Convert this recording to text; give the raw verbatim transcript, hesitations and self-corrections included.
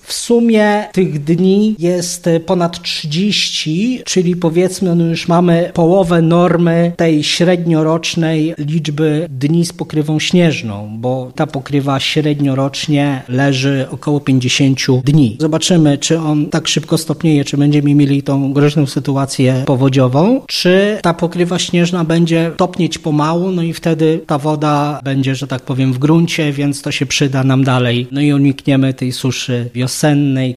W sumie tych dni jest ponad trzydzieści, czyli powiedzmy no już mamy połowę normy tej średniorocznej liczby dni z pokrywą śnieżną, bo ta pokrywa średniorocznie leży około pięćdziesiąt dni. Zobaczymy, czy on tak szybko stopnieje, czy będziemy mieli tą groźną sytuację powodziową, czy ta pokrywa śnieżna będzie topnieć pomału, no i wtedy ta woda będzie, że tak powiem, w gruncie, więc to się przyda nam dalej. No i unikniemy tej suszy wiosennej,